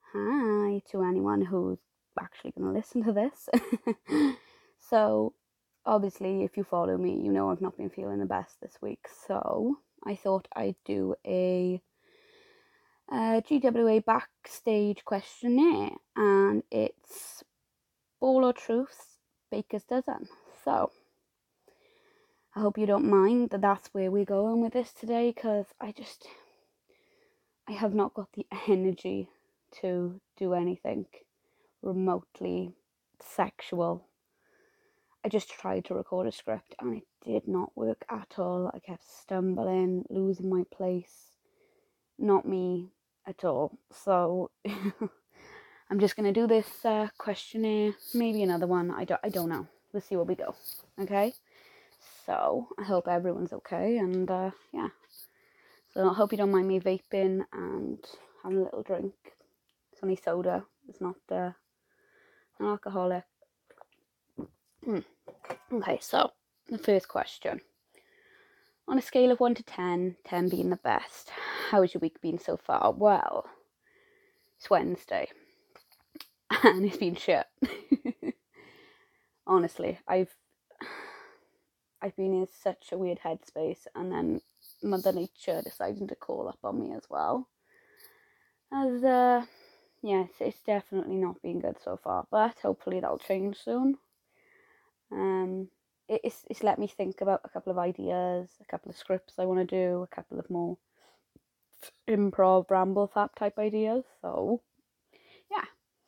Hi to anyone who's actually going to listen to this. So, obviously, if you follow me, you know I've not been feeling the best this week. So, I thought I'd do a GWA backstage questionnaire, and it's Ball or Truths, Baker's Dozen. So, I hope you don't mind that that's where we're going with this today, because I have not got the energy to do anything remotely sexual. I just tried to record a script and it did not work at all. I kept stumbling, losing my place. Not me at all. So I'm just gonna do this questionnaire, maybe another one. I don't know. We'll see where we go. Okay. So I hope everyone's okay, and yeah. So I hope you don't mind me vaping and having a little drink. It's only soda. It's not an alcoholic. Okay, so the first question. On a scale of 1 to 10, 10 being the best, how has your week been so far? Well, it's Wednesday and it's been shit. Honestly, I've been in such a weird headspace, and then Mother Nature deciding to call up on me as well. As yes, it's definitely not been good so far, but hopefully that'll change soon. It's let me think about a couple of ideas, a couple of scripts I want to do, a couple of more improv ramble fap type ideas. So yeah.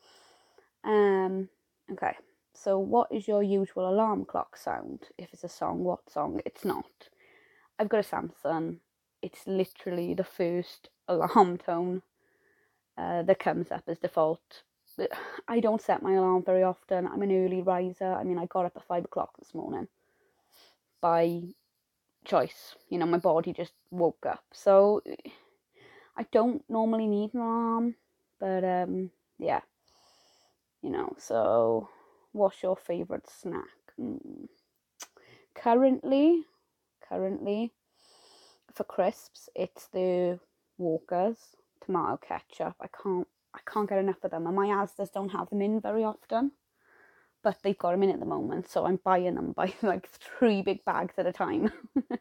Okay. So what is your usual alarm clock sound? If it's a song, what song? It's not. I've got a Samsung. It's literally the first alarm tone that comes up as default. I don't set my alarm very often. I'm an early riser. I mean, I got up at 5 o'clock this morning by choice. You know, my body just woke up. So I don't normally need an alarm, but yeah, you know. So, what's your favorite snack? Currently, for crisps, it's the Walkers tomato ketchup. I can't get enough of them, and my Asda's don't have them in very often, but they've got them in at the moment, so I'm buying them by like 3 big bags at a time.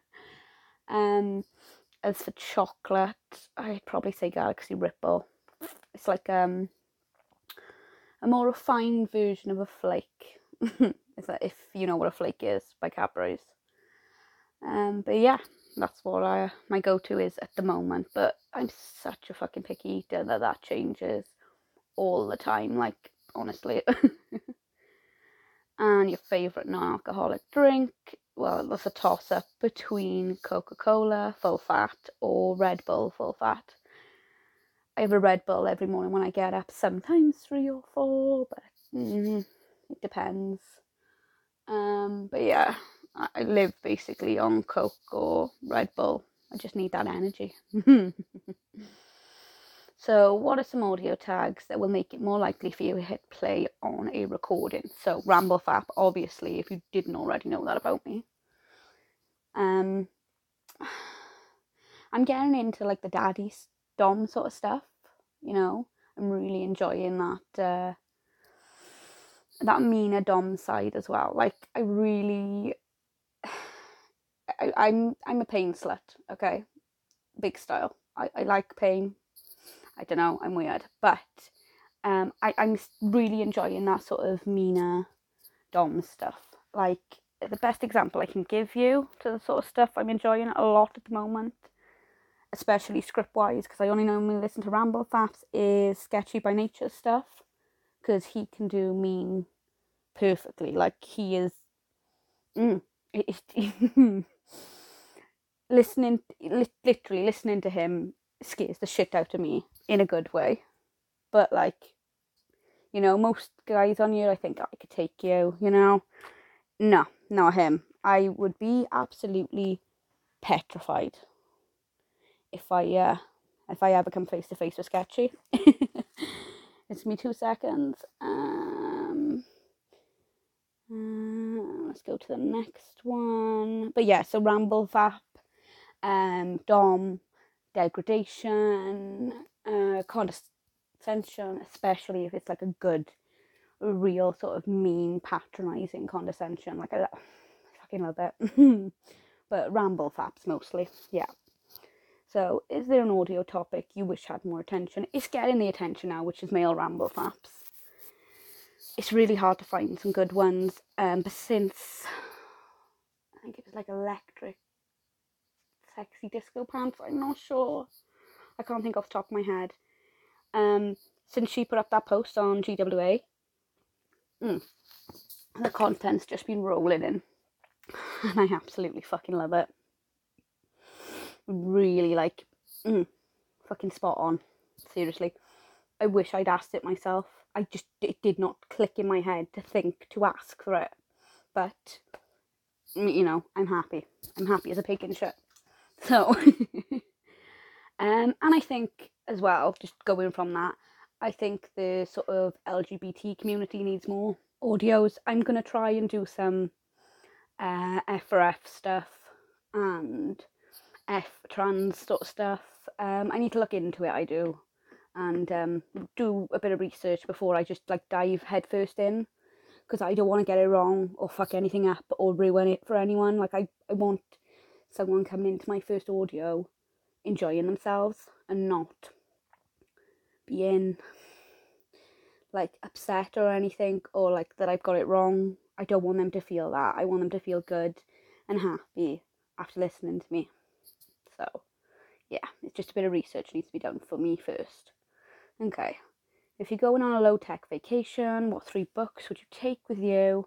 As for chocolate, I'd probably say Galaxy Ripple. It's like a more refined version of a flake. Is that, if you know what a flake is, by Cadbury's. But yeah, that's what my go-to is at the moment. But I'm such a fucking picky eater that changes all the time. Like, honestly. And your favourite non-alcoholic drink? Well, that's a toss-up between Coca-Cola full fat or Red Bull full fat. I have a Red Bull every morning when I get up, sometimes 3 or 4, but it depends. But yeah, I live basically on Coke or Red Bull. I just need that energy. So what are some audio tags that will make it more likely for you to hit play on a recording? So Ramble Fap, obviously, if you didn't already know that about me. I'm getting into like the daddy dom sort of stuff, you know. I'm really enjoying that Mina dom side as well. Like, I'm a pain slut, okay? Big style. I like pain. I don't know, I'm weird. But I'm really enjoying that sort of Mina dom stuff. Like, the best example I can give you to the sort of stuff I'm enjoying a lot at the moment, especially script wise, because I only normally listen to Ramble Faps, is Sketchy by Nature stuff, because he can do mean perfectly. Like, he is literally listening to him scares the shit out of me in a good way. But like, you know, most guys on here, I think I could take you, you know. No, not him. I would be absolutely petrified if I ever come face to face with Sketchy. It's me 2 seconds. Let's go to the next one. But yeah, so Ramble Vap, Dom, Degradation, condescension, especially if it's like a good, real sort of mean, patronising condescension. Like, I fucking love it. But ramble faps mostly, yeah. So, is there an audio topic you wish had more attention? It's getting the attention now, which is male ramble faps. It's really hard to find some good ones, but since, I think it was like Electric Sexy Disco Pants, I'm not sure. I can't think off the top of my head. Since she put up that post on GWA, the content's just been rolling in. And I absolutely fucking love it. Really, like, fucking spot on. Seriously. I wish I'd asked it myself. It did not click in my head to think to ask for it. But, you know, I'm happy. I'm happy as a pig in shit. So, and I think as well, just going from that, I think the sort of LGBT community needs more audios. I'm going to try and do some F for F stuff and F trans sort of stuff. I need to look into it, I do. And do a bit of research before I just like dive headfirst in, because I don't want to get it wrong or fuck anything up or ruin it for anyone. Like, I want someone coming into my first audio enjoying themselves and not being like upset or anything, or like that I've got it wrong. I don't want them to feel that. I want them to feel good and happy after listening to me. So yeah, it's just a bit of research needs to be done for me first. Okay, if you're going on a low-tech vacation, what 3 books would you take with you?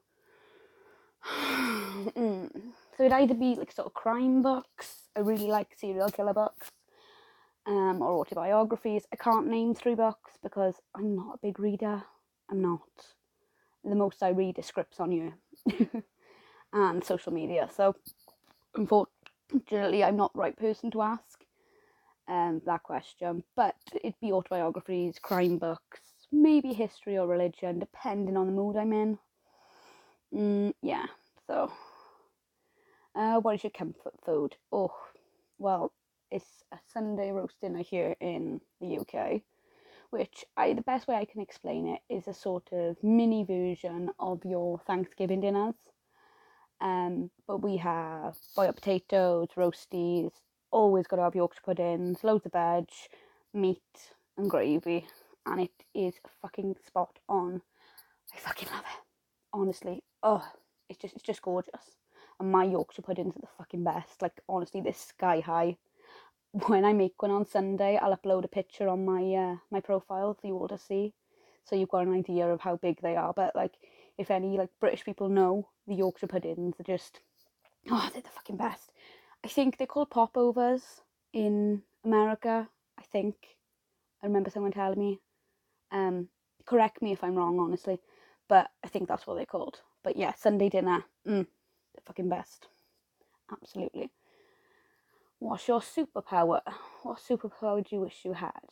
So it'd either be like sort of crime books. I really like serial killer books, or autobiographies. I can't name 3 books because I'm not a big reader. I'm not. The most I read is scripts on you and social media. So unfortunately, I'm not the right person to ask that question. But it'd be autobiographies, crime books, maybe history or religion, depending on the mood I'm in. Yeah. So, what is your comfort food? Oh, well, it's a Sunday roast dinner here in the UK, which the best way I can explain it is a sort of mini version of your Thanksgiving dinners. But we have boiled potatoes, roasties, always got to have Yorkshire puddings, loads of veg, meat and gravy, and it is fucking spot on. I fucking love it. Honestly, it's just gorgeous. And my Yorkshire puddings are the fucking best. Like, honestly, they're sky high. When I make one on Sunday, I'll upload a picture on my my profile for you all to see, so you've got an idea of how big they are. But like, if any like British people know, the Yorkshire puddings are just, they're the fucking best. I think they're called popovers in America. I think I remember someone telling me. Correct me if I'm wrong, honestly, but I think that's what they're called. But yeah, Sunday dinner, the fucking best, absolutely. What's your superpower? What superpower do you wish you had?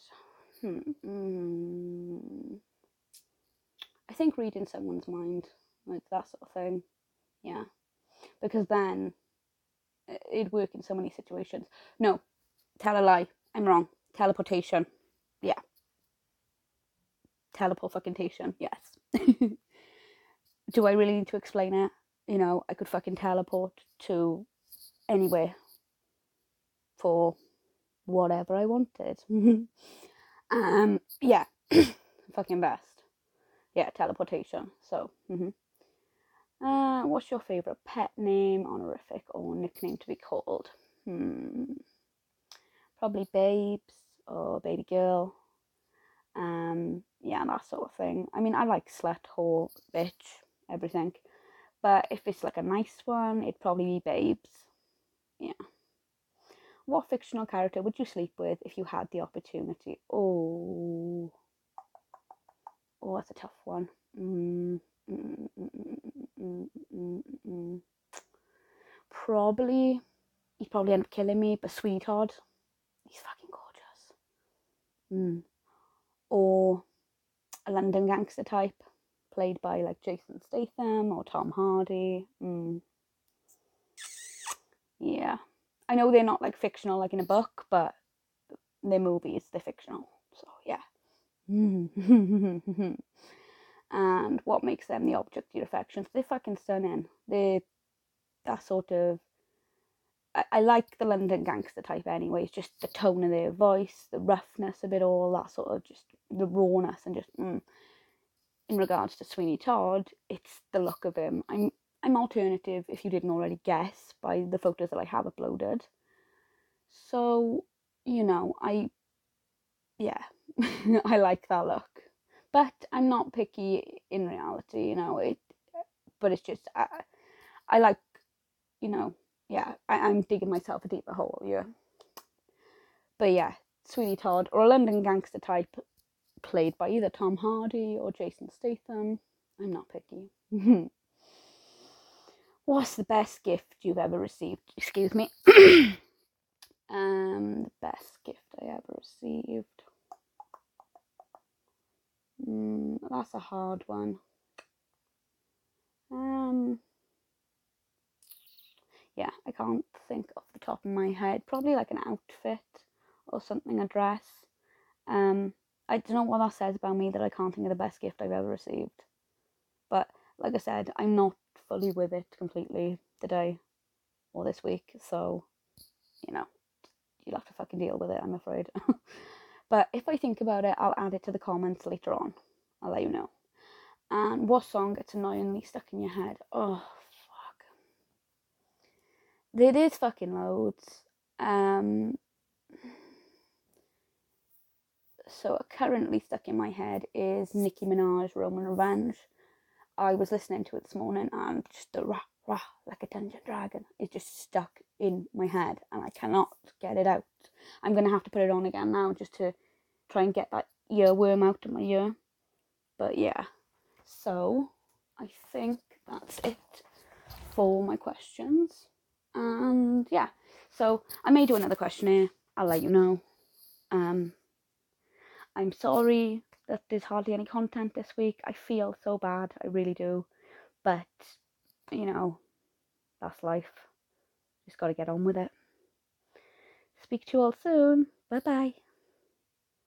I think reading someone's mind, like that sort of thing. Yeah, because then it'd work in so many situations. No, tell a lie. I'm wrong. Teleportation. Yeah. Teleport-fucking-tation. Yes. Do I really need to explain it? You know, I could fucking teleport to anywhere for whatever I wanted. Yeah, fucking best. Yeah, teleportation. So, what's your favourite pet name, honorific, or nickname to be called? Probably Babes or Baby Girl. Yeah, that sort of thing. I mean, I like slut, whore, bitch, everything. But if it's like a nice one, it'd probably be Babes. Yeah. What fictional character would you sleep with if you had the opportunity? Oh, that's a tough one. Probably, he'd probably end up killing me, but Sweetheart, he's fucking gorgeous. Or a London gangster type, played by like Jason Statham or Tom Hardy. Yeah, I know they're not like fictional like in a book, but they're movies, they're fictional. So yeah. And what makes them the object of your affections? They're fucking stunning. They're that sort of. I like the London gangster type anyway. It's just the tone of their voice, the roughness of it all, that sort of just the rawness, and just in regards to Sweeney Todd, it's the look of him. I'm alternative, if you didn't already guess by the photos that I have uploaded. So, yeah, I like that look. But I'm not picky in reality, but it's just, I like, yeah, I'm digging myself a deeper hole, yeah. But yeah, Sweeney Todd, or a London gangster type, played by either Tom Hardy or Jason Statham. I'm not picky. What's the best gift you've ever received? Excuse me. The best gift I ever received. That's a hard one. Yeah, I can't think off the top of my head. Probably like an outfit or something, a dress. I don't know what that says about me that I can't think of the best gift I've ever received. But like I said, I'm not fully with it completely today or this week, so you'll have to fucking deal with it, I'm afraid. But if I think about it, I'll add it to the comments later on. I'll let you know. And what song gets annoyingly stuck in your head? Oh, fuck. There is fucking loads. So currently stuck in my head is Nicki Minaj, Roman Revenge. I was listening to it this morning and just the rah rah like a dungeon dragon is just stuck in my head and I cannot get it out. I'm going to have to put it on again now just to try and get that earworm out of my ear. But yeah, so I think that's it for my questions. And yeah, so I may do another questionnaire. I'll let you know. I'm sorry that there's hardly any content this week. I feel so bad. I really do. But, that's life. Just got to get on with it. Speak to you all soon. Bye bye.